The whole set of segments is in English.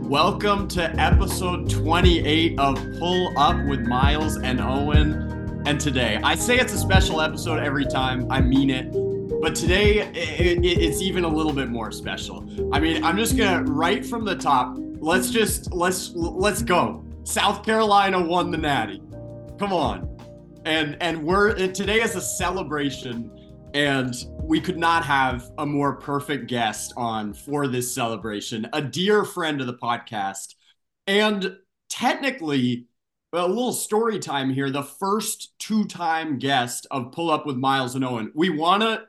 Welcome to episode 28 of Pull Up with Miles and Owen. And today, I say it's a special episode every time, I mean it. But today, it's even a little bit more special. I mean, I'm just gonna, right from the top, let's go. South Carolina won the Natty. Come on. And today is a celebration, and we could not have a more perfect guest on for this celebration. A dear friend of the podcast, and technically, a little story time here. The first two-time guest of Pull Up with Miles and Owen. We wanna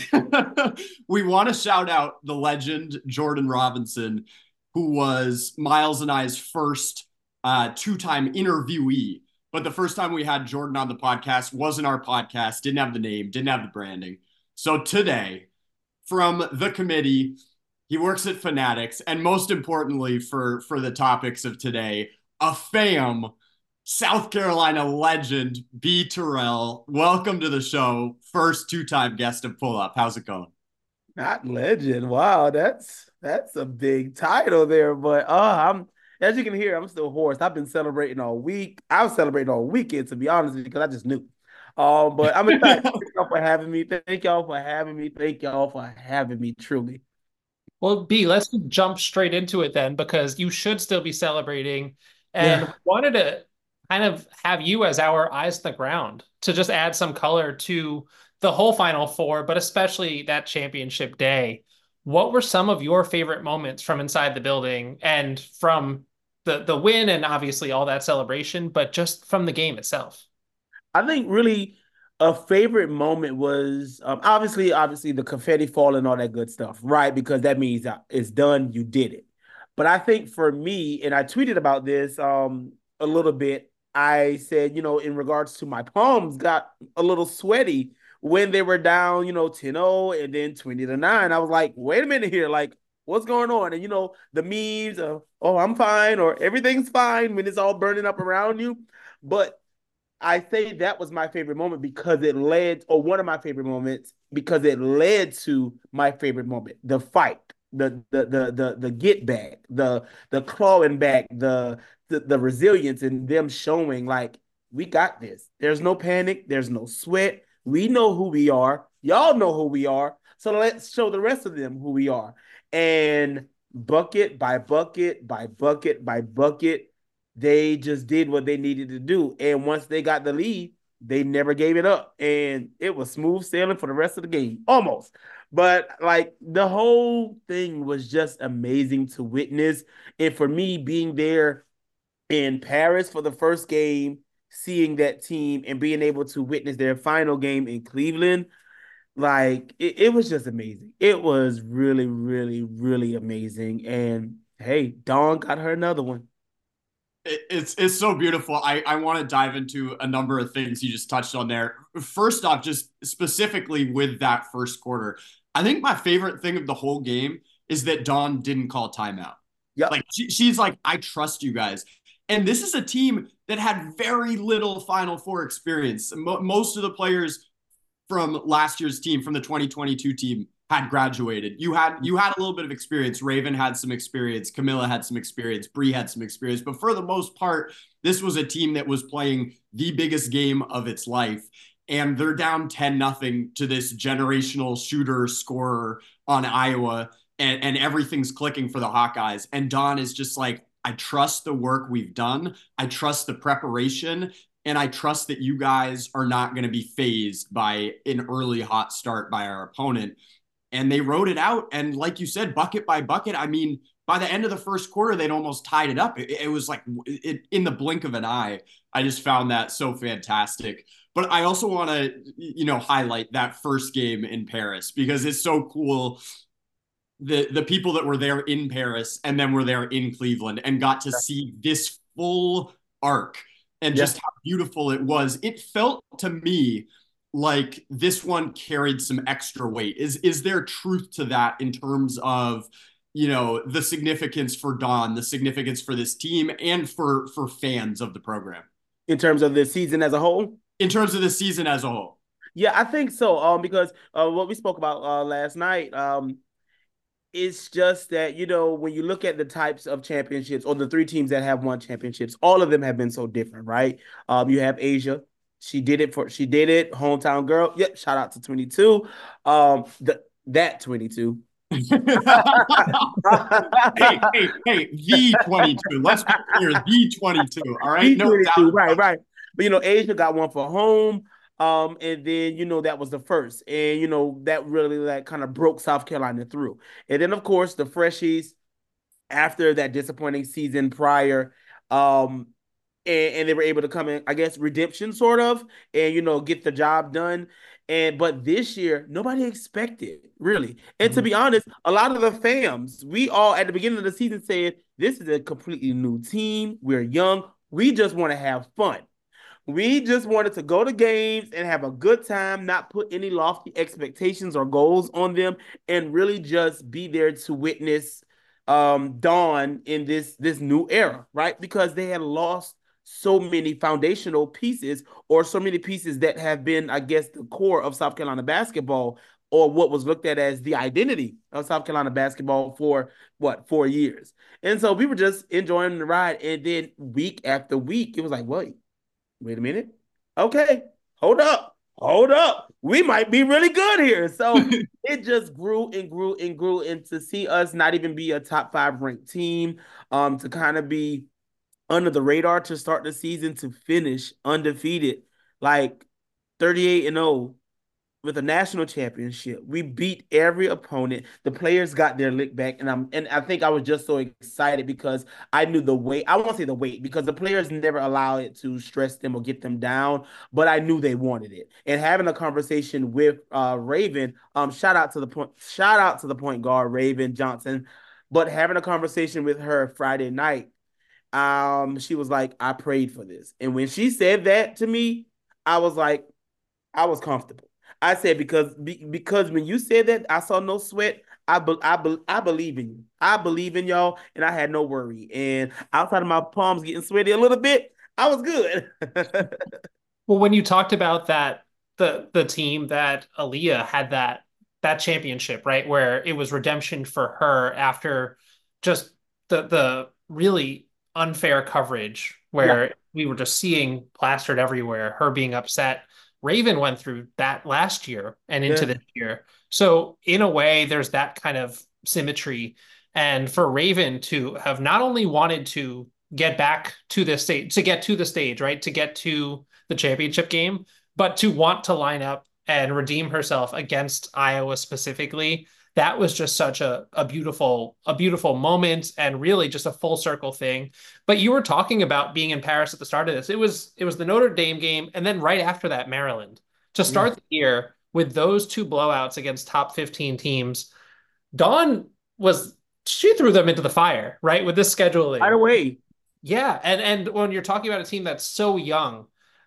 shout out the legend Jordan Robinson, who was Miles and I's first two-time interviewee. But the first time we had Jordan on the podcast wasn't our podcast, didn't have the name, didn't have the branding. So today, from the committee, he works at Fanatics, and most importantly for the topics of today, a fam, South Carolina legend, B. Terrell. Welcome to the show. First two-time guest of Pull Up. How's it going? Not legend. Wow, that's a big title there. But I'm as you can hear, I'm still hoarse. I've been celebrating all week. I was celebrating all weekend, to be honest, because I just knew. But I'm excited. Thank y'all for having me. Thank y'all for having me. Thank y'all for having me. Truly. Well, B, let's jump straight into it then, because you should still be celebrating. And Yeah. wanted to kind of have you as our eyes on the ground to just add some color to the whole Final Four, but especially that championship day. What were some of your favorite moments from inside the building and from the win and obviously all that celebration, but just from the game itself? I think really a favorite moment was obviously the confetti fall and all that good stuff, right? Because that means that it's done, you did it. But I think for me, and I tweeted about this a little bit, I said, in regards to my palms got a little sweaty when they were down, 10-0 and then 20-9. I was like, wait a minute here, like what's going on? And the memes of, oh, I'm fine, or everything's fine when it's all burning up around you. But I say that was my favorite moment because it led, or one of my favorite moments, because it led to my favorite moment, the fight, the get back, the clawing back, the resilience, and them showing like we got this. There's no panic, there's no sweat. We know who we are. Y'all know who we are. So let's show the rest of them who we are. And bucket by bucket by bucket by bucket, they just did what they needed to do. And once they got the lead, they never gave it up. And it was smooth sailing for the rest of the game, almost. But like the whole thing was just amazing to witness. And for me, being there in Paris for the first game, seeing that team and being able to witness their final game in Cleveland, like it was just amazing. It was really, really, really amazing. And hey, Dawn got her another one. It's so beautiful. I want to dive into a number of things you just touched on there. First off, just specifically with that first quarter, I think my favorite thing of the whole game is that Dawn didn't call timeout. Yep. Like she's like, I trust you guys. And this is a team that had very little Final Four experience. Most of the players from last year's team, from the 2022 team, had graduated. You had a little bit of experience. Raven had some experience. Camilla had some experience. Bree had some experience. But for the most part, this was a team that was playing the biggest game of its life. And they're down 10-0 to this generational shooter scorer on Iowa. And everything's clicking for the Hawkeyes. And Dawn is just like, I trust the work we've done. I trust the preparation. And I trust that you guys are not going to be phased by an early hot start by our opponent. And they wrote it out. And like you said, bucket by bucket, I mean, by the end of the first quarter, they'd almost tied it up. It was like in the blink of an eye. I just found that so fantastic. But I also want to, highlight that first game in Paris because it's so cool. The people that were there in Paris and then were there in Cleveland and got to see this full arc and Yeah. just how beautiful it was. It felt to me like this one carried some extra weight. Is there truth to that in terms of the significance for Dawn, the significance for this team, and for fans of the program In terms of the season as a whole. in terms of the season as a whole? Yeah, I think so. Because what we spoke about last night, It's just that, when you look at the types of championships or the three teams that have won championships, all of them have been so different, right? You have Asia. She did it, hometown girl. Yep, shout out to 22. That 22. The 22. Let's be clear, the 22. All right, no doubt. Right, right. But Asia got one for home. And then that was the first, and that really like kind of broke South Carolina through. And then of course the freshies after that disappointing season prior, and they were able to come in, I guess, redemption sort of, and get the job done. But this year, nobody expected really. And to be honest, a lot of the fans, we all at the beginning of the season said, this is a completely new team. We're young. We just want to have fun. We just wanted to go to games and have a good time, not put any lofty expectations or goals on them, and really just be there to witness dawn in this new era, right? Because they had lost so many foundational pieces, or so many pieces that have been, I guess, the core of South Carolina basketball, or what was looked at as the identity of South Carolina basketball for 4 years. And so we were just enjoying the ride. And then week after week, it was like, wait a minute. Okay, hold up. We might be really good here. So it just grew and grew and grew. And to see us not even be a top 5 ranked team, to kind of be under the radar to start the season, to finish undefeated, like 38-0 with a national championship. We beat every opponent. The players got their lick back, and I think I was just so excited because I knew the weight. I won't say the weight because the players never allow it to stress them or get them down, but I knew they wanted it. And having a conversation with Raven, shout out to the point guard Raven Johnson, but having a conversation with her Friday night, she was like, I prayed for this. And when she said that to me, I was like, I was comfortable. I said, because when you said that, I saw no sweat. I believe in you. I believe in y'all, and I had no worry. And outside of my palms getting sweaty a little bit, I was good. Well, when you talked about that, the team that Aaliyah had that championship, right, where it was redemption for her after just the really unfair coverage where Yeah. we were just seeing plastered everywhere, her being upset. Raven went through that last year and into Yeah. this year. So in a way, there's that kind of symmetry. And for Raven to have not only wanted to get back to this stage, to get to the stage, right, to get to the championship game, but to want to line up and redeem herself against Iowa specifically, that was just such a beautiful moment and really just a full circle thing. But you were talking about being in Paris at the start of this. It was the Notre Dame game, and then right after that, Maryland. To Yeah. start the year with those two blowouts against top 15 teams, Dawn was she threw them into the fire, right? With this Right scheduling. away. Yeah. And when you're talking about a team that's so young,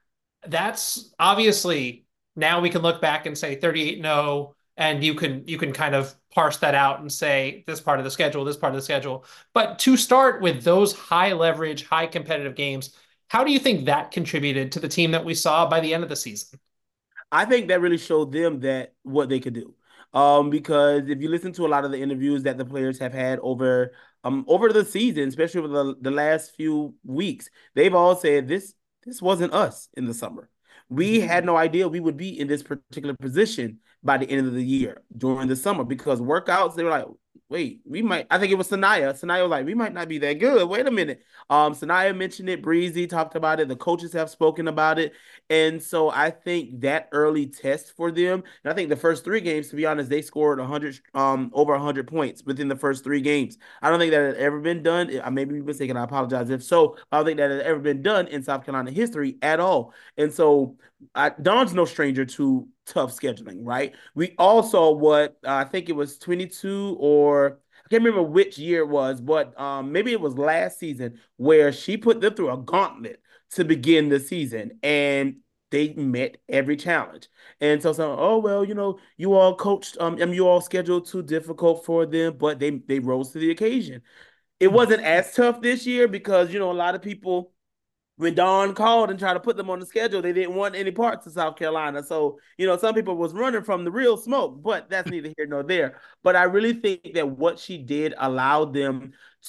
that's obviously now we can look back and say 38-0, and you can kind of parse that out and say this part of the schedule, this part of the schedule. But to start with those high leverage, high competitive games, how do you think that contributed to the team that we saw by the end of the season? I think that really showed them that what they could do. Because if you listen to a lot of the interviews that the players have had over the season, especially over the last few weeks, they've all said this wasn't us in the summer. We had no idea we would be in this particular position by the end of the year during the summer, because workouts, they were like, wait, we might, I think it was Sanaya. Sanaya was like, we might not be that good. Wait a minute. Sanaya mentioned it, Breezy talked about it, the coaches have spoken about it. And so I think that early test for them, and I think the first 3 games, to be honest, they scored 100, over 100 points within the first 3 games. I don't think that had ever been done. I may be mistaken. I apologize if so. I don't think that had ever been done in South Carolina history at all. And so Don's no stranger to tough scheduling, right? We all saw what I think it was 22, or I can't remember which year it was, but maybe it was last season where she put them through a gauntlet to begin the season, and they met every challenge. And so, oh well, you all coached, you all scheduled too difficult for them, but they rose to the occasion. It wasn't as tough this year because a lot of people when Dawn called and tried to put them on the schedule, they didn't want any parts of South Carolina. So, some people was running from the real smoke, but that's neither here nor there. But I really think that what she did allowed them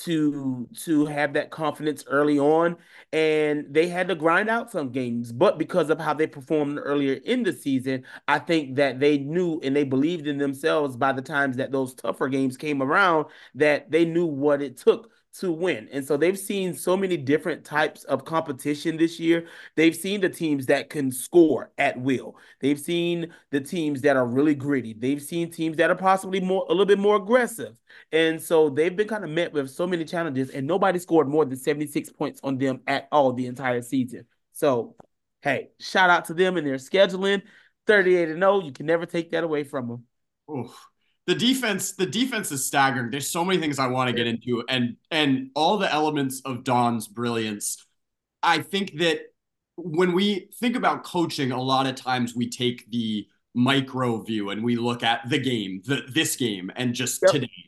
to have that confidence early on, and they had to grind out some games. But because of how they performed earlier in the season, I think that they knew and they believed in themselves by the times that those tougher games came around, that they knew what it took to win. And so they've seen so many different types of competition this year. They've seen the teams that can score at will. They've seen the teams that are really gritty. They've seen teams that are possibly a little bit more aggressive. And so they've been kind of met with so many challenges, and nobody scored more than 76 points on them at all the entire season. So, hey, shout out to them and their scheduling. 38-0, you can never take that away from them. Oof. The defense is staggering. There's so many things I want to get into, and all the elements of Dawn's brilliance. I think that when we think about coaching, a lot of times we take the micro view and we look at the game, this game, and just today.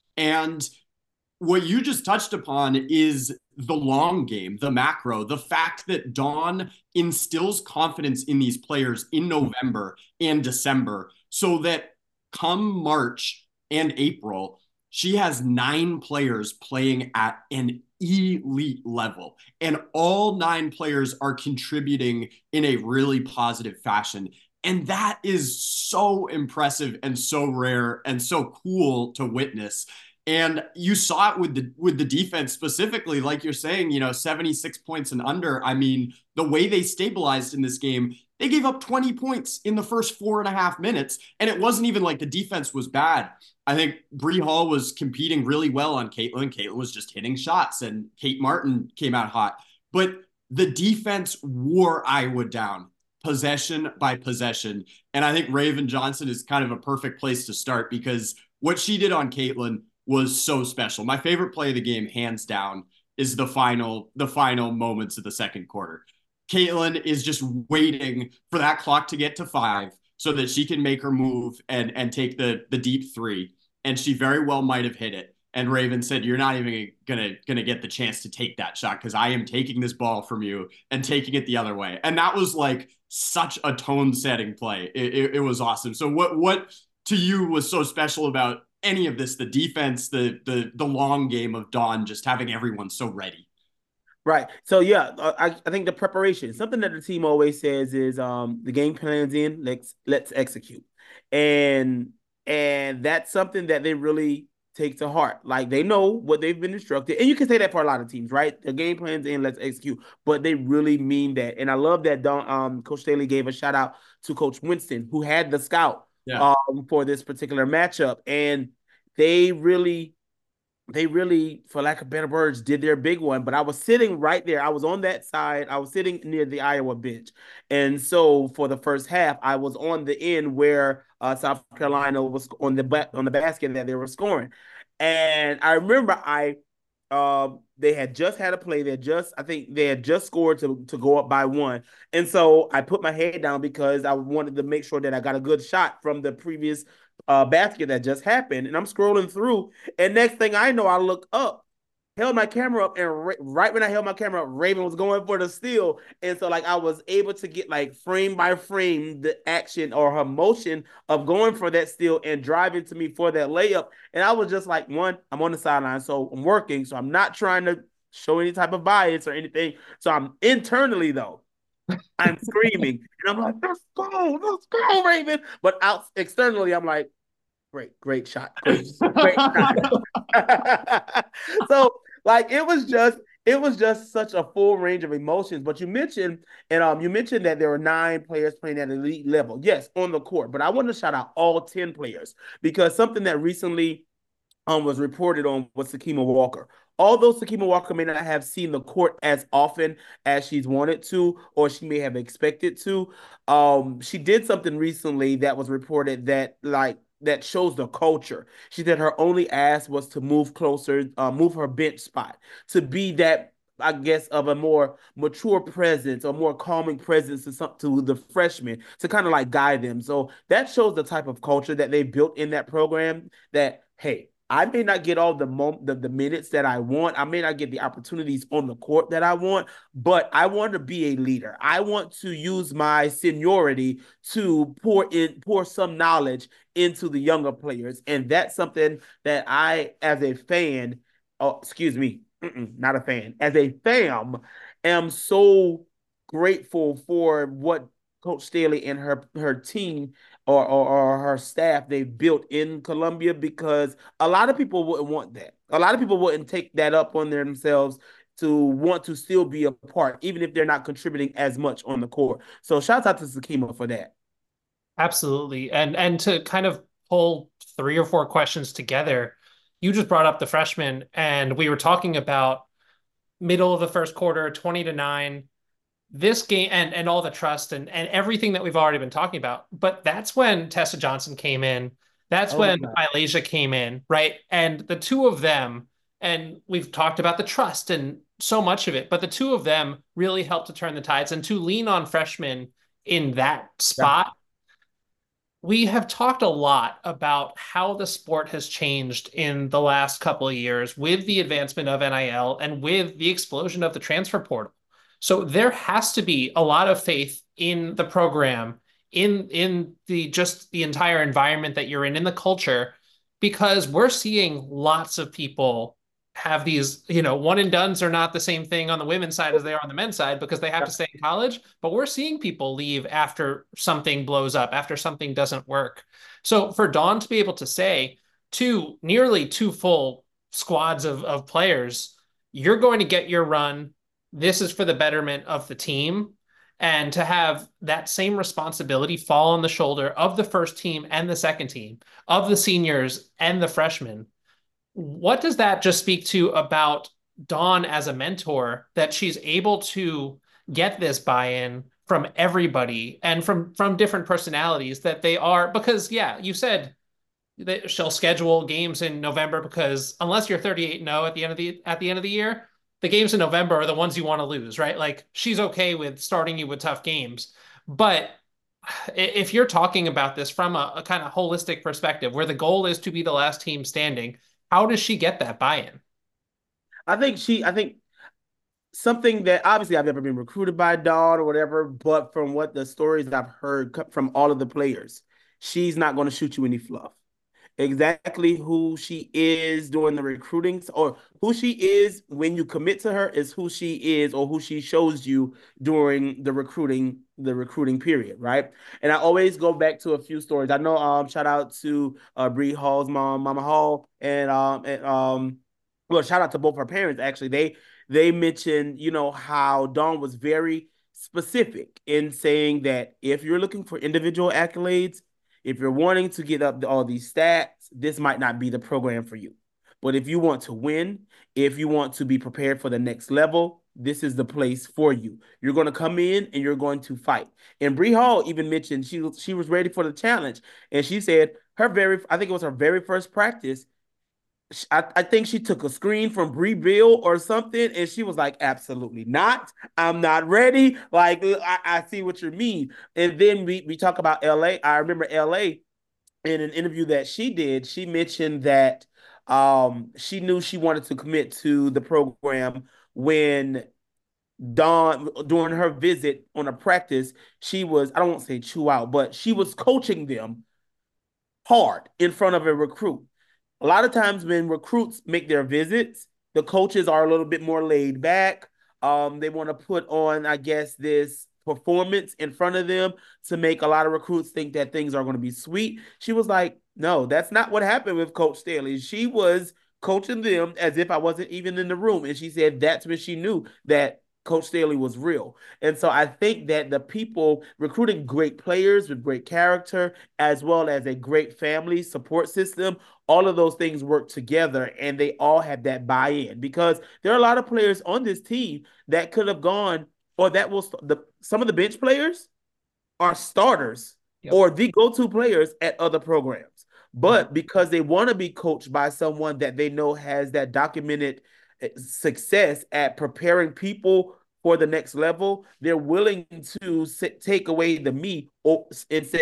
And what you just touched upon is the long game, the macro, the fact that Dawn instills confidence in these players in November and December so that come March and April, she has 9 players playing at an elite level, and all 9 players are contributing in a really positive fashion. And that is so impressive and so rare and so cool to witness. And you saw it with the defense specifically, like you're saying, 76 points and under. I mean, the way they stabilized in this game, they gave up 20 points in the first 4.5 minutes, and it wasn't even like the defense was bad. I think Bree Hall was competing really well on Caitlin. Caitlin was just hitting shots, and Kate Martin came out hot. But the defense wore Iowa down, possession by possession. And I think Raven Johnson is kind of a perfect place to start, because what she did on Caitlin was so special. My favorite play of the game, hands down, is the final moments of the second quarter. Caitlin is just waiting for that clock to get to 5 so that she can make her move and take the deep 3. And she very well might have hit it. And Raven said, "You're not even gonna get the chance to take that shot, because I am taking this ball from you and taking it the other way." And that was like such a tone-setting play. It was awesome. So what to you was so special about any of this? The defense, the long game of Dawn, just having everyone so ready. Right. So yeah, I think the preparation, something that the team always says is the game plan's in, let's execute. And that's something that they really take to heart. Like, they know what they've been instructed. And you can say that for a lot of teams, right? The game plan's in, let's execute. But they really mean that. And I love that Coach Staley gave a shout out to Coach Winston, who had the scout for this particular matchup. And they really, for lack of better words, did their big one. But I was sitting right there. I was on that side. I was sitting near the Iowa bench. And so for the first half, I was on the end where South Carolina was on the basket that they were scoring. And I remember they had just had a play. I think they had just scored to go up by 1. And so I put my head down because I wanted to make sure that I got a good shot from the previous basket that just happened. And I'm scrolling through, and next thing I know, I look up, held my camera up, and right when I held my camera up, Raven was going for the steal. And so like I was able to get like frame by frame the action or her motion of going for that steal and driving to me for that layup. And I was just like, one, I'm on the sideline, so I'm working, so I'm not trying to show any type of bias or anything. So I'm internally, though, I'm screaming, and I'm like, let's go, Raven. But out externally, I'm like, great shot. Great shot. So like it was just such a full range of emotions. But you mentioned that there were 9 players playing at elite level. Yes, on the court. But I want to shout out all 10 players, because something that recently was reported on was Sakima Walker. Although Sakima Walker may not have seen the court as often as she's wanted to, or she may have expected to, she did something recently that was reported that shows the culture. She said her only ask was to move closer, move her bench spot to be that, I guess, of a more mature presence or more calming presence to the freshmen to kind of like guide them. So that shows the type of culture that they built in that program, that, hey, I may not get all the minutes that I want. I may not get the opportunities on the court that I want, but I want to be a leader. I want to use my seniority to pour some knowledge into the younger players. And that's something that I, as a fan, oh, excuse me, not a fan, as a fam, am so grateful for what Coach Staley and her team or her staff they've built in Columbia, because a lot of people wouldn't want that. A lot of people wouldn't take that up on themselves to want to still be a part, even if they're not contributing as much on the court. So shout out to Sakima for that. Absolutely. And to kind of pull three or four questions together, you just brought up the freshmen, and we were talking about middle of the first quarter, 20-9, this game and all the trust and everything that we've already been talking about. But that's when Tessa Johnson came in. That's Oh my when God. Malaysia came in, right? And the two of them, and we've talked about the trust and so much of it, but the two of them really helped to turn the tides and to lean on freshmen in that Yeah. spot. We have talked a lot about how the sport has changed in the last couple of years with the advancement of NIL and with the explosion of the transfer portal. So there has to be a lot of faith in the program, in the just the entire environment that you're in the culture, because we're seeing lots of people have these, one and dones are not the same thing on the women's side as they are on the men's side because they have to stay in college. But we're seeing people leave after something blows up, after something doesn't work. So for Dawn to be able to say nearly two full squads of players, you're going to get your run. This is for the betterment of the team. And to have that same responsibility fall on the shoulder of the first team and the second team, of the seniors and the freshmen, what does that just speak to about Dawn as a mentor, that she's able to get this buy-in from everybody and from different personalities, that they are, because yeah, you said that she'll schedule games in November because unless you're 38-0 at the end of the year, the games in November are the ones you want to lose, right? Like she's okay with starting you with tough games. But if you're talking about this from a kind of holistic perspective where the goal is to be the last team standing, how does she get that buy-in? I think something that obviously I've never been recruited by Dawn or whatever, but from what the stories I've heard from all of the players, she's not going to shoot you any fluff. Exactly who she is during the recruiting, or who she is when you commit to her, is who she is or who she shows you during the recruiting period, right? And I always go back to a few stories. I know shout out to Bree Hall's mom, Mama Hall, and well, shout out to both her parents actually. They mentioned, how Dawn was very specific in saying that if you're looking for individual accolades, if you're wanting to get up all these stats, this might not be the program for you. But if you want to win, if you want to be prepared for the next level, this is the place for you. You're going to come in and you're going to fight. And Bree Hall even mentioned she was ready for the challenge, and she said I think it was her very first practice. I think she took a screen from Bree Bill or something, and she was like, "Absolutely not. I'm not ready." Like, I see what you mean. And then we talk about LA. I remember LA in an interview that she did. She mentioned that she knew she wanted to commit to the program when Dawn, during her visit on a practice, she was, I don't want to say chew out, but she was coaching them hard in front of a recruit. A lot of times when recruits make their visits, the coaches are a little bit more laid back. They want to put on, I guess, this performance in front of them to make a lot of recruits think that things are going to be sweet. She was like, no, that's not what happened with Coach Staley. She was coaching them as if I wasn't even in the room. And she said that's when she knew that Coach Staley was real. And so I think that the people recruiting great players with great character, as well as a great family support system, all of those things work together and they all have that buy-in, because there are a lot of players on this team that could have gone, or that will some of the bench players are starters Yep. or the go-to players at other programs. But because they want to be coached by someone that they know has that documented success at preparing people for the next level, they're willing to take away the me, or instead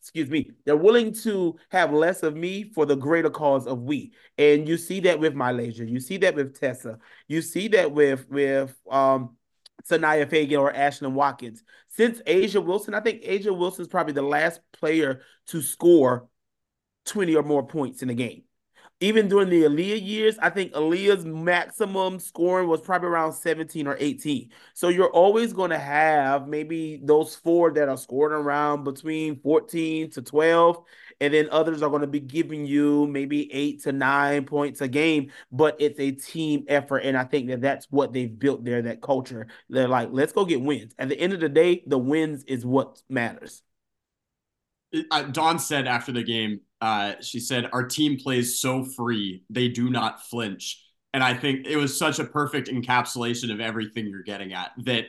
excuse me, they're willing to have less of me for the greater cause of we. And you see that with Malaysia. You see that with Tessa. You see that with Sanaya Fagan or Ashlyn Watkins. Since Asia Wilson, I think Asia Wilson is probably the last player to score 20 or more points in a game. Even during the Aaliyah years, I think Aaliyah's maximum scoring was probably around 17 or 18. So you're always going to have maybe those four that are scoring around between 14 to 12. And then others are going to be giving you maybe 8 to 9 points a game, but it's a team effort. And I think that that's what they've built there, that culture. They're like, let's go get wins. At the end of the day, the wins is what matters. Dawn said after the game, she said, our team plays so free, they do not flinch. And I think it was such a perfect encapsulation of everything you're getting at, that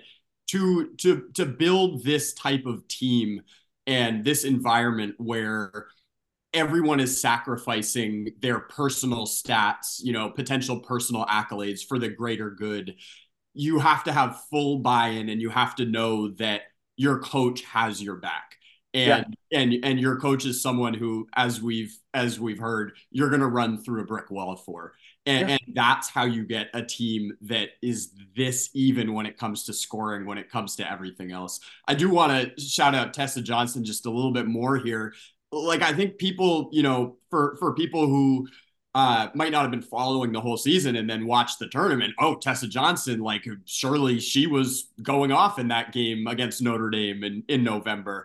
to build this type of team and this environment where everyone is sacrificing their personal stats, potential personal accolades for the greater good, you have to have full buy-in and you have to know that your coach has your back. And your coach is someone who, as we've heard, you're going to run through a brick wall for. And that's how you get a team that is this even when it comes to scoring, when it comes to everything else. I do want to shout out Tessa Johnson just a little bit more here. Like, I think people, for people who might not have been following the whole season and then watch the tournament, oh, Tessa Johnson, like, surely she was going off in that game against Notre Dame in November.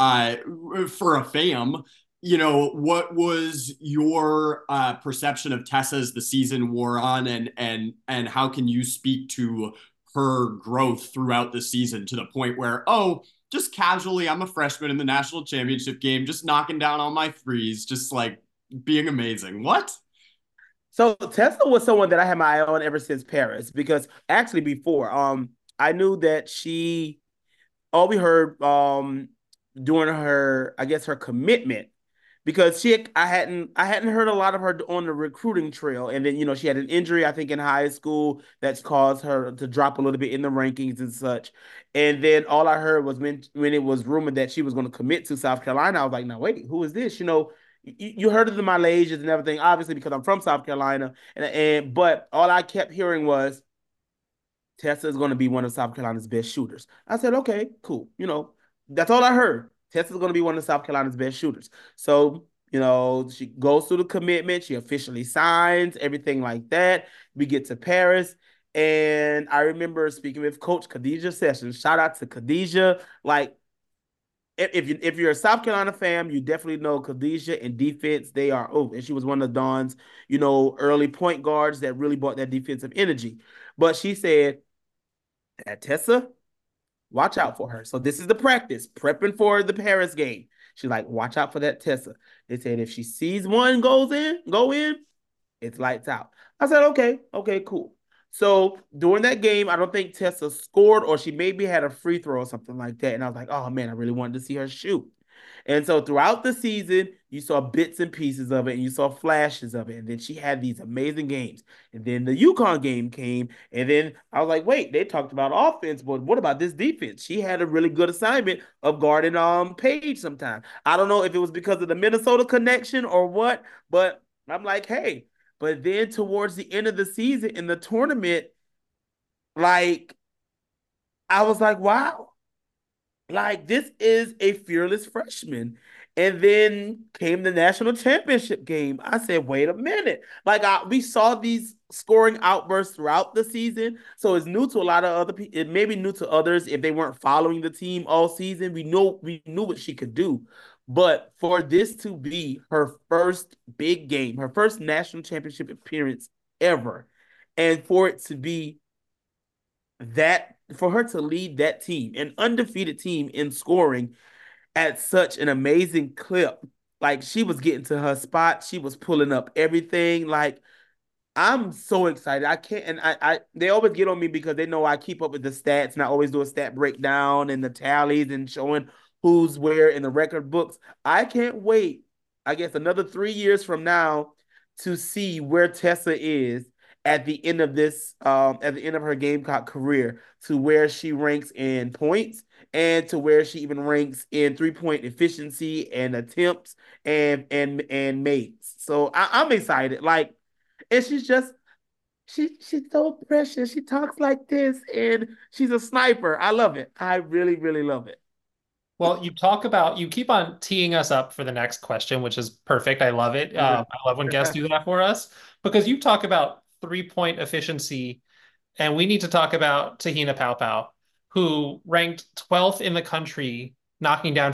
For a FAM, what was your perception of Tessa as the season wore on, and how can you speak to her growth throughout the season to the point where, oh, just casually, I'm a freshman in the national championship game, just knocking down all my threes, just like being amazing. What? So Tessa was someone that I had my eye on ever since Paris, because actually before, I knew that all we heard during her, I guess, her commitment, because I hadn't heard a lot of her on the recruiting trail. And then, she had an injury, I think, in high school that's caused her to drop a little bit in the rankings and such. And then all I heard was when it was rumored that she was going to commit to South Carolina, I was like, no, wait, who is this? You heard of the Malaysians and everything, obviously, because I'm from South Carolina. But all I kept hearing was Tessa is going to be one of South Carolina's best shooters. I said, okay, cool. That's all I heard. Tessa's going to be one of South Carolina's best shooters. So, she goes through the commitment. She officially signs, everything like that. We get to Paris. And I remember speaking with Coach Khadijah Sessions. Shout out to Khadijah. Like, if you're a South Carolina fan, you definitely know Khadijah in defense. And she was one of Dawn's, early point guards that really brought that defensive energy. But she said, at Tessa, watch out for her. So this is the practice, prepping for the Paris game. She's like, watch out for that Tessa. They said if she sees one go in, it's lights out. I said, okay, cool. So during that game, I don't think Tessa scored, or she maybe had a free throw or something like that. And I was like, oh man, I really wanted to see her shoot. And so throughout the season, you saw bits and pieces of it, and you saw flashes of it. And then she had these amazing games. And then the UConn game came, and then I was like, wait, they talked about offense, but what about this defense? She had a really good assignment of guarding Paige sometime. I don't know if it was because of the Minnesota connection or what, but I'm like, hey. But then towards the end of the season in the tournament, like, I was like, wow. Like, this is a fearless freshman. And then came the national championship game. I said, wait a minute. Like, we saw these scoring outbursts throughout the season. So it's new to a lot of other people. It may be new to others if they weren't following the team all season. We knew what she could do. But for this to be her first big game, her first national championship appearance ever, and for it to be that, for her to lead that team, an undefeated team in scoring at such an amazing clip, like, she was getting to her spot, she was pulling up everything. Like, I'm so excited. I can't, and I they always get on me because they know I keep up with the stats, and I always do a stat breakdown and the tallies and showing who's where in the record books. I can't wait, I guess, another 3 years from now to see where Tessa is at the end of at the end of her Gamecock career, to where she ranks in points and to where she even ranks in 3-point efficiency and attempts and makes. So I'm excited. Like, and she's so precious. She talks like this, and she's a sniper. I love it. I really, really love it. Well, you keep on teeing us up for the next question, which is perfect. I love it. I love when guests do that for us because you talk about 3-point efficiency, and we need to talk about Tahina Paopao, who ranked 12th in the country, knocking down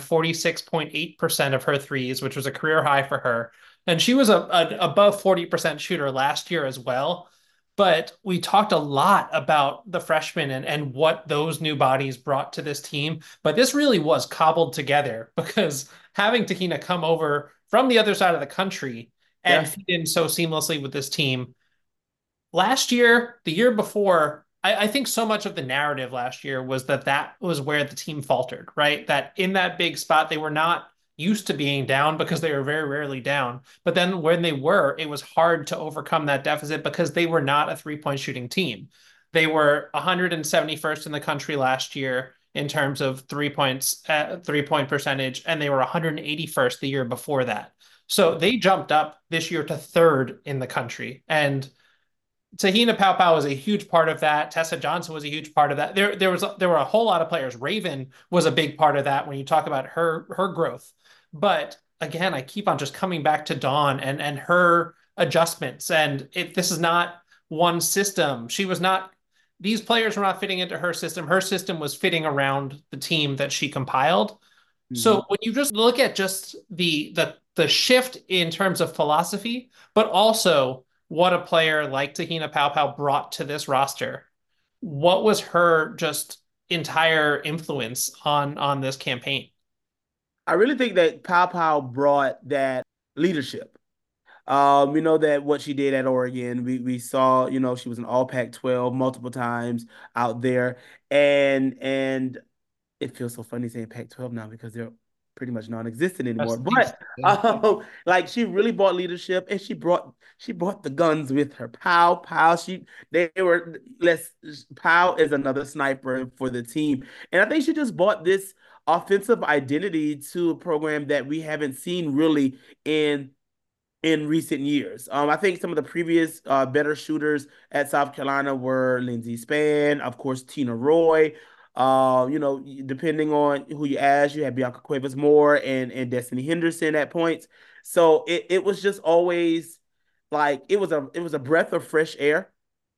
46.8% of her threes, which was a career high for her. And she was a above 40% shooter last year as well. But we talked a lot about the freshmen and what those new bodies brought to this team. But this really was cobbled together because having Tahina come over from the other side of the country and Yeah. fit in so seamlessly with this team last year, the year before, I think so much of the narrative last year was that was where the team faltered, right? That in that big spot, they were not used to being down because they were very rarely down. But then when they were, it was hard to overcome that deficit because they were not a 3-point shooting team. They were 171st in the country last year in terms of 3-point percentage, and they were 181st the year before that. So they jumped up this year to third in the country. And Tahina Paopao was a huge part of that. Tessa Johnson was a huge part of that. There were a whole lot of players. Raven was a big part of that when you talk about her growth. But again, I keep on just coming back to Dawn and her adjustments. And this is not one system. These players were not fitting into her system. Her system was fitting around the team that she compiled. Mhm. So when you just look at just the shift in terms of philosophy, but also what a player like Tahina Paopao brought to this roster, what was her just entire influence on this campaign? I really think that Pow Pow brought that leadership. We know that what she did at Oregon, we saw, she was an all Pac-12 multiple times out there, and it feels so funny saying Pac-12 now because they're pretty much non-existent anymore. But like, she really brought leadership, and she brought the guns with her. Pow Pow. They were less. Pow is another sniper for the team, and I think she just brought this offensive identity to a program that we haven't seen really in recent years. I think some of the previous better shooters at South Carolina were Lindsey Spann, of course, Tina Roy. Depending on who you ask, you had Bianca Cuevas Moore and Destiny Henderson at points. So it was just always like it was a breath of fresh air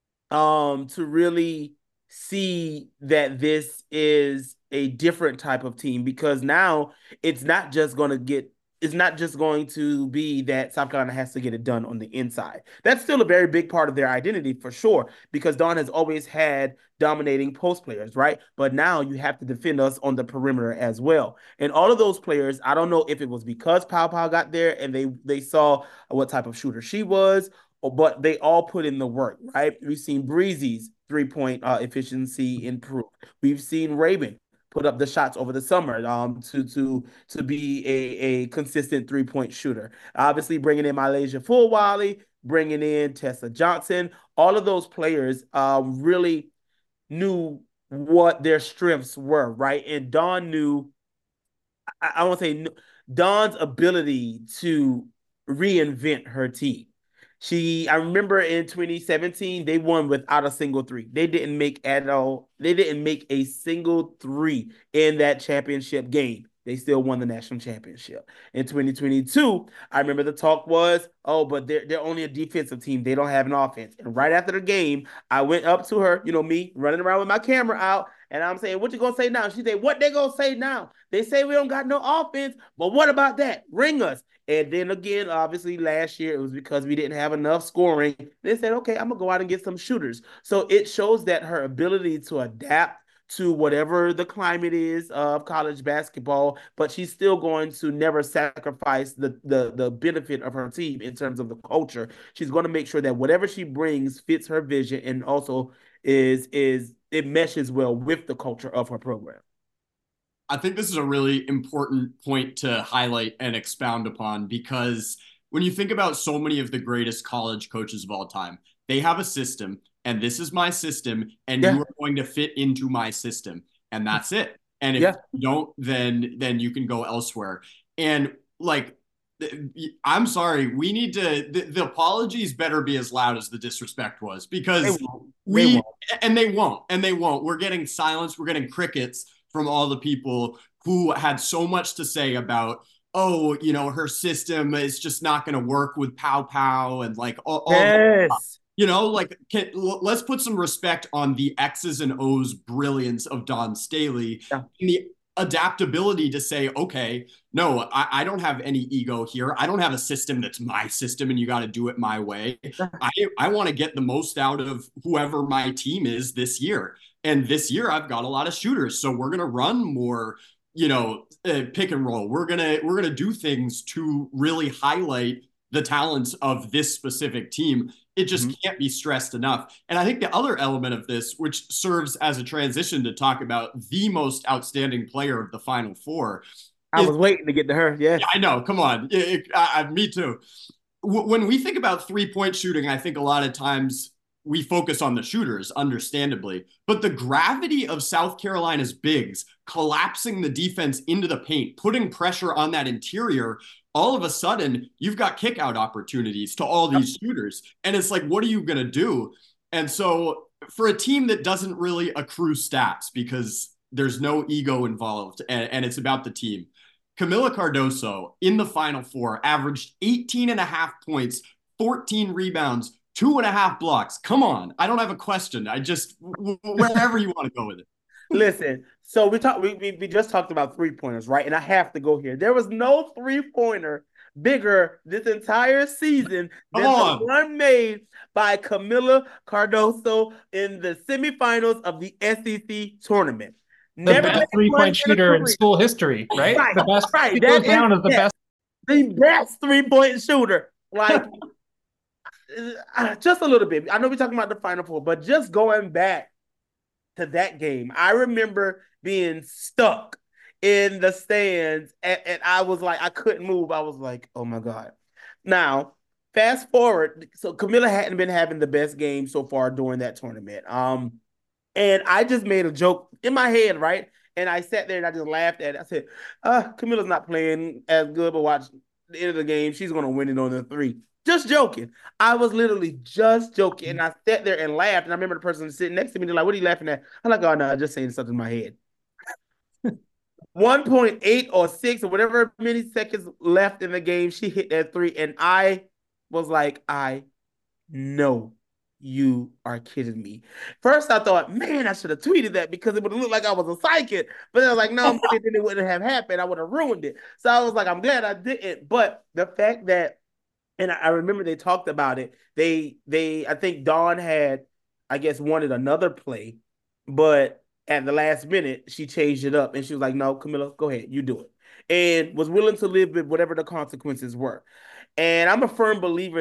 to really see that this is a different type of team, because now it's not just going to get it's not just going to be that South Carolina has to get it done on the inside. That's still a very big part of their identity for sure, because Dawn has always had dominating post players, right? But now you have to defend us on the perimeter as well. And all of those players, I don't know if it was because Pow Pow got there and they saw what type of shooter she was, but they all put in the work, right? We've seen Breezy's 3-point efficiency improve. We've seen Raven put up the shots over the summer to be a consistent 3-point shooter. Obviously, bringing in Malaysia Fulwiley, bringing in Tessa Johnson, all of those players really knew what their strengths were, right? And Dawn knew, I won't say Dawn's ability to reinvent her team. I remember in 2017, they won without a single three. They didn't make at all. They didn't make a single three in that championship game. They still won the national championship. In 2022, I remember the talk was, oh, but they're only a defensive team. They don't have an offense. And right after the game, I went up to her, me running around with my camera out, and I'm saying, what you gonna say now? She said, what they gonna say now? They say we don't got no offense, but what about that? Ring us. And then again, obviously last year it was because we didn't have enough scoring. They said, okay, I'm gonna go out and get some shooters. So it shows that her ability to adapt to whatever the climate is of college basketball, but she's still going to never sacrifice the benefit of her team in terms of the culture. She's going to make sure that whatever she brings fits her vision and also is it meshes well with the culture of her program. I think this is a really important point to highlight and expound upon, because when you think about so many of the greatest college coaches of all time, they have a system, and this is my system, and you Yeah. are going to fit into my system, and that's it. And if Yeah. you don't, then you can go elsewhere. And like, I'm sorry, we need to the apologies better be as loud as the disrespect was, They because won't. They we won't. and they won't. We're getting silence, we're getting crickets from all the people who had so much to say about, oh, her system is just not going to work with Pow Pow, and like all Yes. like, let's put some respect on the X's and O's brilliance of Don Staley Yeah. and the adaptability to say, okay, no, I don't have any ego here. I don't have a system that's my system and you got to do it my way. I want to get the most out of whoever my team is this year. And this year I've got a lot of shooters. So we're going to run more, pick and roll. We're going to do things to really highlight the talents of this specific team. It just can't be stressed enough. And I think the other element of this, which serves as a transition to talk about the most outstanding player of the Final Four, I was waiting to get to her. Yes. yeah, I know. Come on. Me too. When we think about 3-point shooting, I think a lot of times we focus on the shooters, understandably. But the gravity of South Carolina's bigs collapsing the defense into the paint, putting pressure on that interior, all of a sudden you've got kick out opportunities to all these shooters. And it's like, what are you going to do? And so for a team that doesn't really accrue stats because there's no ego involved, and it's about the team, Kamilla Cardoso in the Final Four averaged 18 and a half points, 14 rebounds, 2.5 blocks. Come on. I don't have a question. I just, wherever you want to go with it. Listen, so we just talked about 3-pointers, right? And I have to go here. There was no 3-pointer bigger this entire season than the one made by Kamilla Cardoso in the semifinals of the SEC tournament. The best 3-point shooter in school history, right? Right, the best. right. It goes down as the best 3-point shooter. Like, just a little bit. I know we're talking about the Final Four, but just going back to that game, I remember being stuck in the stands, and I was like, I couldn't move. I was like, oh my God. Now, fast forward, so Kamilla hadn't been having the best game so far during that tournament. And I just made a joke in my head, right? And I sat there and I just laughed at it. I said, Kamilla's not playing as good, but watch the end of the game, she's gonna win it on the 3. Just joking. I was literally just joking. And I sat there and laughed. And I remember the person sitting next to me, they're like, what are you laughing at? I'm like, oh no, I'm just saying something in my head. 1.8 or 6 or whatever many seconds left in the game, she hit that 3. And I was like, I know you are kidding me. First, I thought, man, I should have tweeted that because it would have looked like I was a psychic. But then I was like, no, then it wouldn't have happened. I would have ruined it. So I was like, I'm glad I didn't. But the fact that, and I remember they talked about it. I think Dawn had, I guess, wanted another play, but at the last minute, she changed it up and she was like, no, Kamilla, go ahead, you do it. And was willing to live with whatever the consequences were. And I'm a firm believer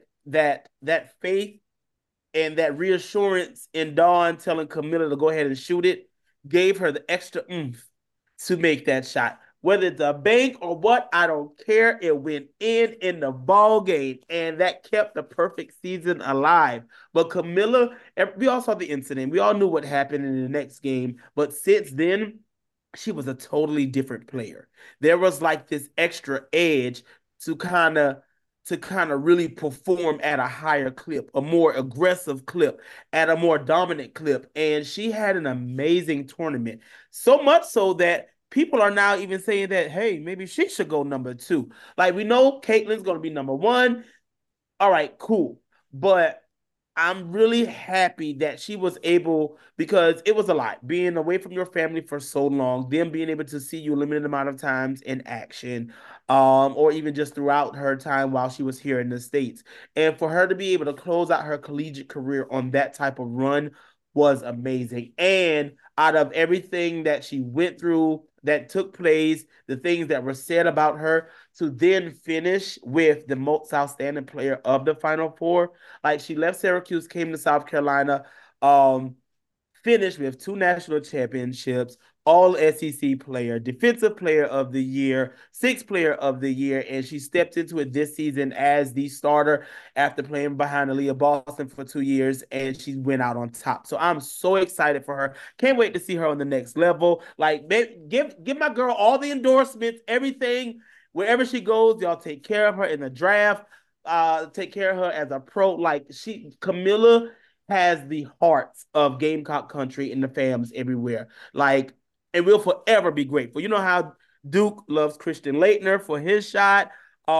that faith and that reassurance in Dawn telling Kamilla to go ahead and shoot it gave her the extra oomph to make that shot. Whether it's a bank or what, I don't care. It went in the ball game, and that kept the perfect season alive. But Kamilla, we all saw the incident. We all knew what happened in the next game. But since then, she was a totally different player. There was like this extra edge to kind of really perform at a higher clip, a more aggressive clip, at a more dominant clip. And she had an amazing tournament. So much so that people are now even saying that, hey, maybe she should go number 2. Like, we know Caitlin's going to be number 1. All right, cool. But I'm really happy that she was able, because it was a lot being away from your family for so long, them being able to see you a limited amount of times in action, or even just throughout her time while she was here in the States. And for her to be able to close out her collegiate career on that type of run was amazing. And out of everything that she went through, that took place, the things that were said about her, to then finish with the most outstanding player of the Final Four. Like, she left Syracuse, came to South Carolina, finished with 2 national championships, all SEC player, defensive player of the year, sixth player of the year, and she stepped into it this season as the starter after playing behind Aaliyah Boston for 2 years, and she went out on top. So I'm so excited for her. Can't wait to see her on the next level. Like, give my girl all the endorsements, everything. Wherever she goes, y'all take care of her in the draft. Take care of her as a pro. Like, Camilla has the hearts of Gamecock country and the fams everywhere. Like, and we'll forever be grateful. You know how Duke loves Christian Laettner for his shot.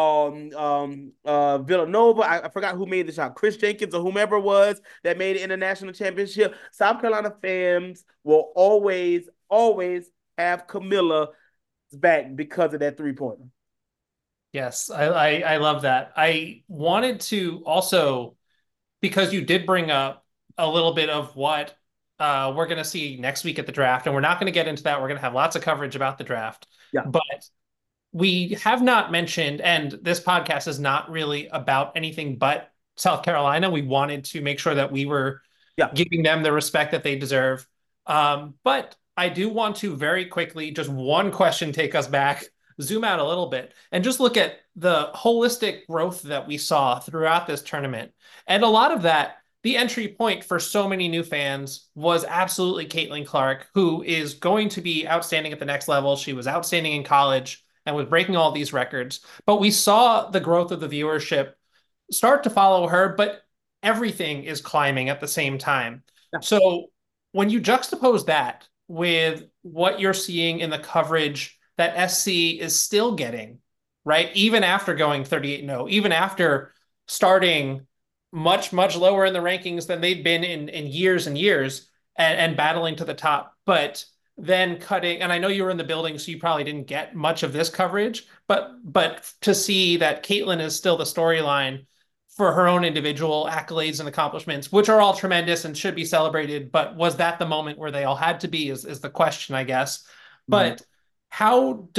Villanova, I forgot who made the shot, Chris Jenkins or whomever it was that made it in the national championship. South Carolina fans will always, always have Camilla's back because of that 3-pointer. Yes, I love that. I wanted to also, because you did bring up a little bit of what we're going to see next week at the draft, and we're not going to get into that. We're going to have lots of coverage about the draft. Yeah. But we have not mentioned, and this podcast is not really about anything but South Carolina. We wanted to make sure that we were giving them the respect that they deserve. But I do want to very quickly, just one question, take us back, zoom out a little bit, and just look at the holistic growth that we saw throughout this tournament. And a lot of that, the entry point for so many new fans was absolutely Caitlin Clark, who is going to be outstanding at the next level. She was outstanding in college and was breaking all these records. But we saw the growth of the viewership start to follow her, but everything is climbing at the same time. Yeah. So when you juxtapose that with what you're seeing in the coverage that SC is still getting, right? Even after going 38-0, even after starting much, much lower in the rankings than they've been in years and years and battling to the top. But then cutting, and I know you were in the building, so you probably didn't get much of this coverage, but to see that Caitlin is still the storyline for her own individual accolades and accomplishments, which are all tremendous and should be celebrated. But was that the moment where they all had to be is the question, I guess. Mm-hmm. But how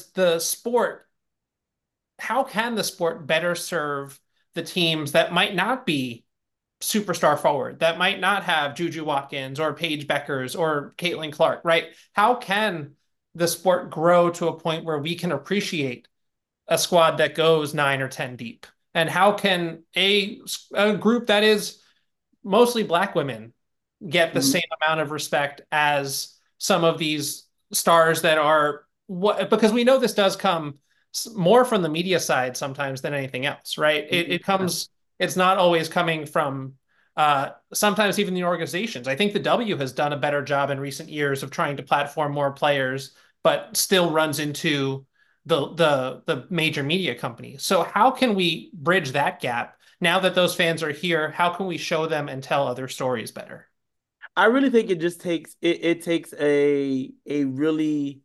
can the sport better serve the teams that might not be superstar forward, that might not have Juju Watkins or Paige Beckers or Caitlin Clark, right? How can the sport grow to a point where we can appreciate a squad that goes 9 or 10 deep? And how can a group that is mostly Black women get the same amount of respect as some of these stars that are because we know this does come more from the media side sometimes than anything else, right? It comes, it's not always coming from sometimes even the organizations. I think the W has done a better job in recent years of trying to platform more players, but still runs into the major media companies. So how can we bridge that gap now that those fans are here? How can we show them and tell other stories better? I really think it just takes it takes a really,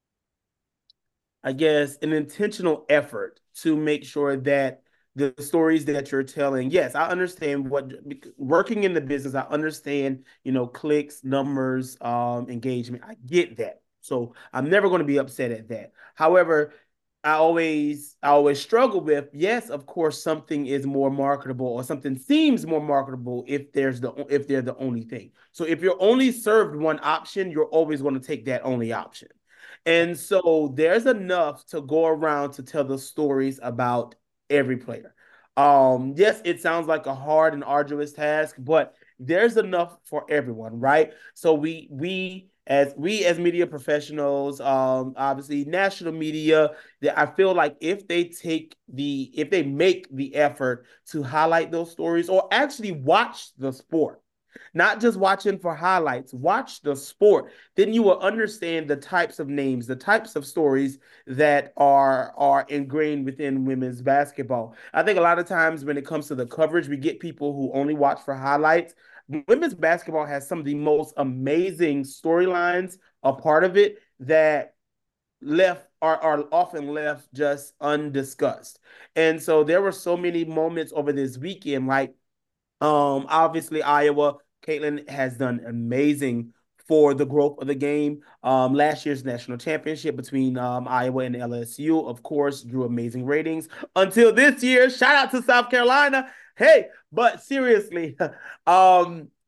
I guess, an intentional effort to make sure that the stories that you're telling, yes, I understand working in the business, I understand, clicks, numbers, engagement. I get that. So I'm never going to be upset at that. However, I always struggle with, yes, of course, something is more marketable or something seems more marketable if they're the only thing. So if you're only served one option, you're always going to take that only option. And so there's enough to go around to tell the stories about every player. Yes, it sounds like a hard and arduous task, but there's enough for everyone, right? So we as media professionals, obviously national media, that I feel like if they make the effort to highlight those stories or actually watch the sport, not just watching for highlights, watch the sport, then you will understand the types of names, the types of stories that are ingrained within women's basketball. I think a lot of times when it comes to the coverage, we get people who only watch for highlights. Women's basketball has some of the most amazing storylines a part of it that are often left just undiscussed. And so there were so many moments over this weekend, like obviously Iowa, Caitlin has done amazing for the growth of the game. Last year's national championship between Iowa and LSU, of course, drew amazing ratings until this year. Shout out to South Carolina. Hey, but seriously,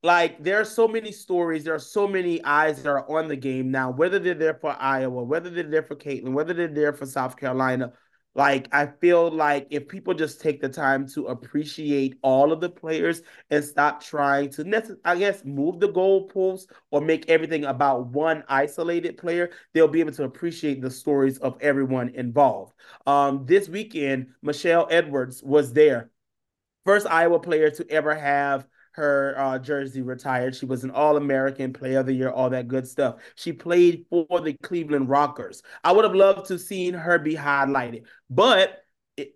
Like there are so many stories, there are so many eyes that are on the game now, whether they're there for Iowa, whether they're there for Caitlin, whether they're there for South Carolina. Like I feel like if people just take the time to appreciate all of the players and stop trying to, I guess, move the goalposts or make everything about one isolated player, they'll be able to appreciate the stories of everyone involved. This weekend, Michelle Edwards was there, first Iowa player to ever have her jersey retired. She was an All-American, Player of the Year, all that good stuff. She played for the Cleveland Rockers. I would have loved to seen her be highlighted, but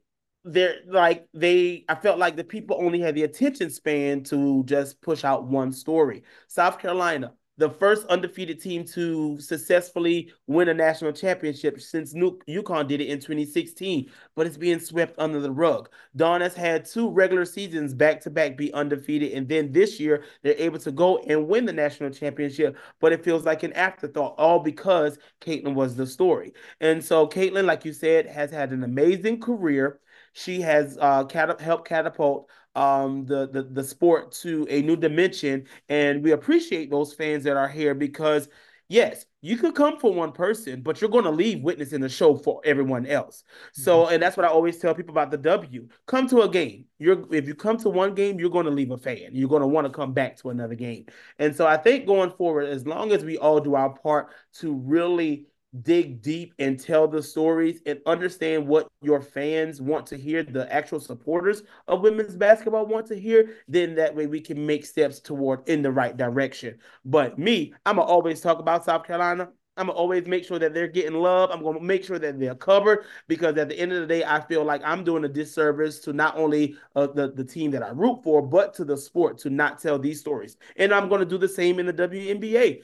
I felt like the people only had the attention span to just push out one story. South Carolina, the first undefeated team to successfully win a national championship since UConn did it in 2016, but it's being swept under the rug. Dawn has had two regular seasons back to back be undefeated, and then this year they're able to go and win the national championship, but it feels like an afterthought, all because Caitlin was the story. And so Caitlin, like you said, has had an amazing career. She has helped catapult the sport to a new dimension, and we appreciate those fans that are here because yes, you could come for one person, but you're going to leave witnessing the show for everyone else. So, and that's what I always tell people about the W. Come to a game. If you come to one game, you're going to leave a fan. You're going to want to come back to another game. And so I think going forward, as long as we all do our part to really dig deep and tell the stories and understand what your fans want to hear, the actual supporters of women's basketball want to hear, then that way we can make steps toward in the right direction. But me, I'm gonna always talk about South Carolina. I'm gonna always make sure that they're getting love. I'm gonna make sure that they're covered because at the end of the day, I feel like I'm doing a disservice to not only the team that I root for, but to the sport to not tell these stories. And I'm gonna do the same in the WNBA.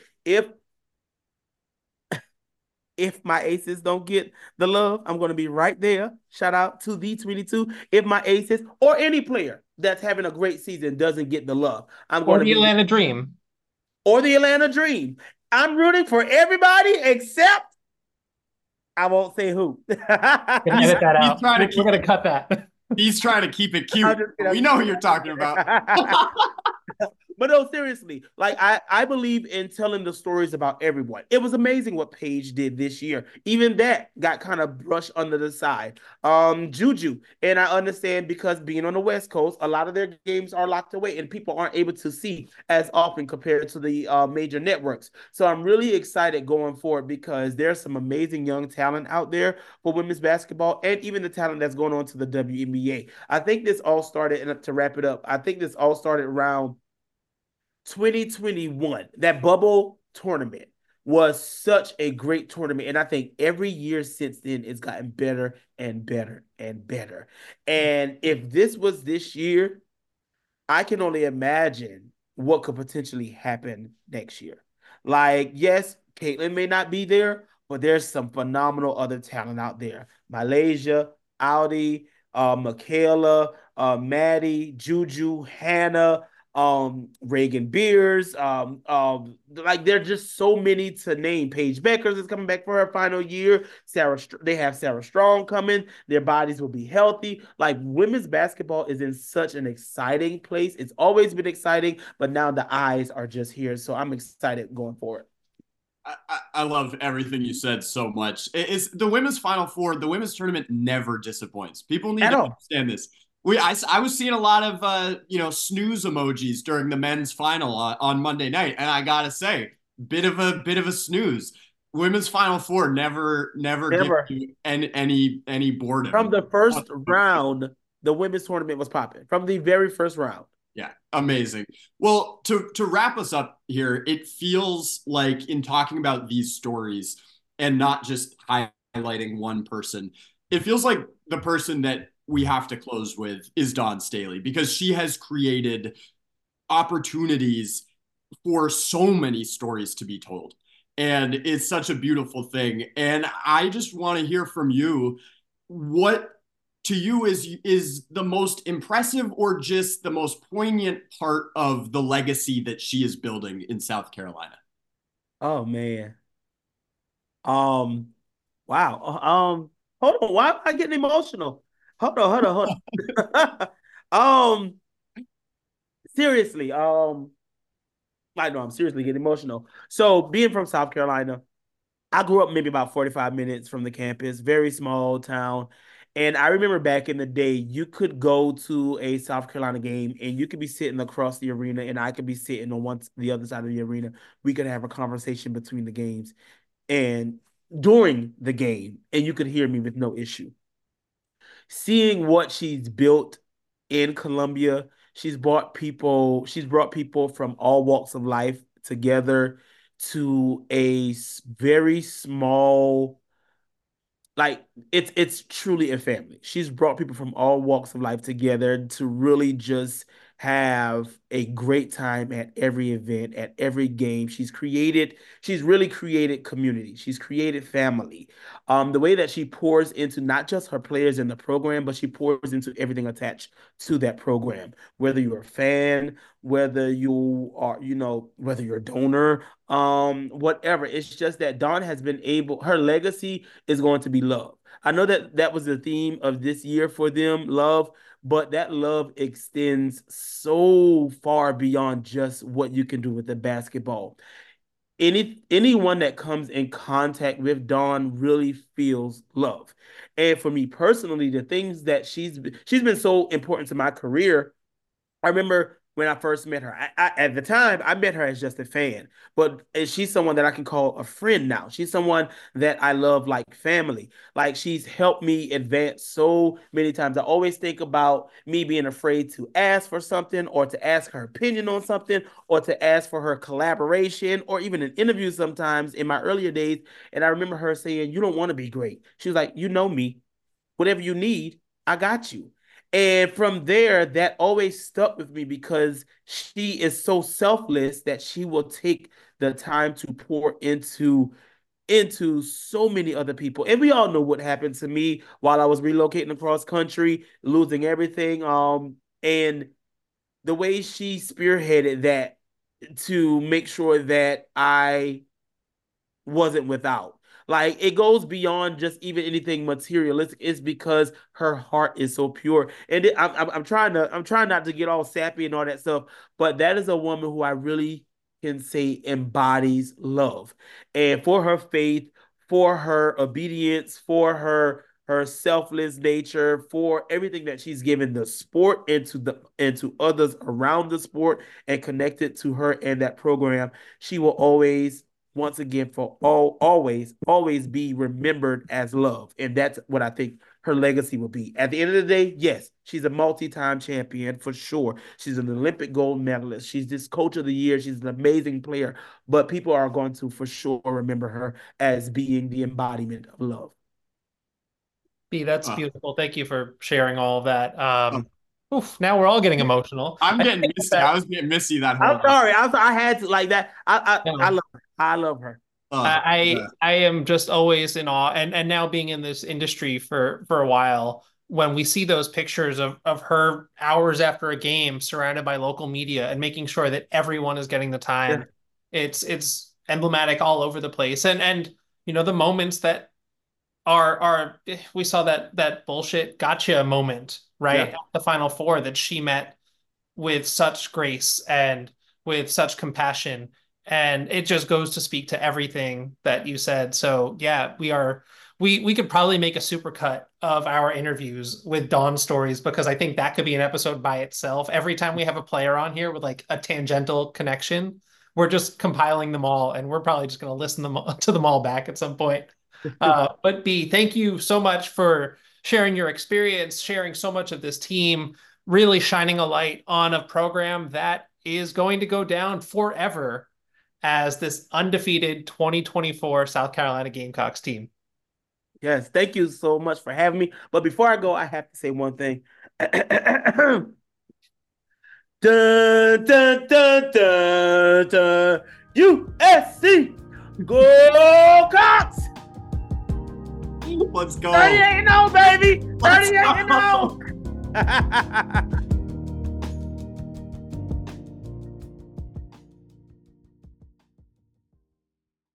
If my aces don't get the love, I'm going to be right there. Shout out to the 22. If my aces or any player that's having a great season doesn't get the love, I'm going to be Atlanta Dream. Or the Atlanta Dream. I'm rooting for everybody except I won't say who. Edit that out. We're going to cut that. He's trying to keep it cute. We know who you're talking about. But no, seriously, like I believe in telling the stories about everyone. It was amazing what Paige did this year. Even that got kind of brushed under the side. Juju, and I understand because being on the West Coast, a lot of their games are locked away and people aren't able to see as often compared to the major networks. So I'm really excited going forward because there's some amazing young talent out there for women's basketball and even the talent that's going on to the WNBA. I think this all started, and to wrap it up, I think this all started around 2021. That bubble tournament was such a great tournament. And I think every year since then, it's gotten better and better and better. And if this was this year, I can only imagine what could potentially happen next year. Like, yes, Caitlin may not be there, but there's some phenomenal other talent out there. Malaysia, Audi, Michaela, Maddie, Juju, Hannah, Reagan Beers, like there are just so many to name. Paige Beckers is coming back for her final year. They have Sarah Strong coming. Their bodies will be healthy. Like women's basketball is in such an exciting place. It's always been exciting, but now the eyes are just here. So I'm excited going forward. I love everything you said so much. It's the women's Final Four. The women's tournament never disappoints. People need to understand this. I was seeing a lot of snooze emojis during the men's final on Monday night, and I gotta say, bit of a snooze. Women's Final Four never give you any boredom. From the first round, the women's tournament was popping. From the very first round. Yeah, amazing. Well, to wrap us up here, it feels like in talking about these stories and not just highlighting one person, it feels like the person that we have to close with is Dawn Staley because she has created opportunities for so many stories to be told. And it's such a beautiful thing. And I just want to hear from you, what to you is the most impressive or just the most poignant part of the legacy that she is building in South Carolina? Oh man. Wow. Hold on. Why am I getting emotional? Hold on. Seriously. I know I'm seriously getting emotional. So being from South Carolina, I grew up maybe about 45 minutes from the campus, very small town. And I remember back in the day, you could go to a South Carolina game and you could be sitting across the arena and I could be sitting on the other side of the arena. We could have a conversation between the games and during the game, and you could hear me with no issue. Seeing what she's built in Columbia, she's brought people from all walks of life together to a very small, like it's truly a family. She's brought people from all walks of life together to really just have a great time at every event, at every game. She's really created community. She's created family. The way that she pours into not just her players in the program, but she pours into everything attached to that program. Whether you're a fan, whether you are, whether you're a donor, whatever. It's just that Dawn has been able, her legacy is going to be love. I know that that was the theme of this year for them, love, but that love extends so far beyond just what you can do with the basketball. Anyone that comes in contact with Dawn really feels love. And for me personally, the things that she's been so important to my career. I remember when I first met her. At the time, I met her as just a fan, but she's someone that I can call a friend now. She's someone that I love like family. Like she's helped me advance so many times. I always think about me being afraid to ask for something or to ask her opinion on something or to ask for her collaboration or even an interview sometimes in my earlier days. And I remember her saying, "You don't want to be great." She was like, "You know me. Whatever you need, I got you." And from there, that always stuck with me because she is so selfless that she will take the time to pour into so many other people. And we all know what happened to me while I was relocating across country, losing everything. And the way she spearheaded that to make sure that I wasn't without. Like it goes beyond just even anything materialistic. It's because her heart is so pure, and I'm trying not to get all sappy and all that stuff. But that is a woman who I really can say embodies love, and for her faith, for her obedience, for her selfless nature, for everything that she's given the sport and to others around the sport and connected to her and that program, she will always once again for always be remembered as love. And that's what I think her legacy will be. At the end of the day, yes, she's a multi-time champion for sure. She's an Olympic gold medalist. She's this coach of the year. She's an amazing player. But people are going to for sure remember her as being the embodiment of love. B, that's beautiful. Thank you for sharing all of that. Now we're all getting emotional. I'm getting misty. I was getting misty that whole. I'm sorry. I had to like that. I love her. I love her. I am just always in awe, and now being in this industry for a while, when we see those pictures of her hours after a game surrounded by local media and making sure that everyone is getting the time, it's emblematic all over the place. And the moments that are we saw that bullshit gotcha moment, right? At the Final Four that she met with such grace and with such compassion. And it just goes to speak to everything that you said. So yeah, we could probably make a supercut of our interviews with Dawn stories, because I think that could be an episode by itself. Every time we have a player on here with like a tangential connection, we're just compiling them all, and we're probably just going to listen to them all back at some point. But B, thank you so much for sharing your experience, sharing so much of this team, really shining a light on a program that is going to go down forever as this undefeated 2024 South Carolina Gamecocks team. Yes, thank you so much for having me. But before I go, I have to say one thing. Dun, dun, dun, dun, dun. USC, go Cox! Let's go. 38-0, baby. 38-0.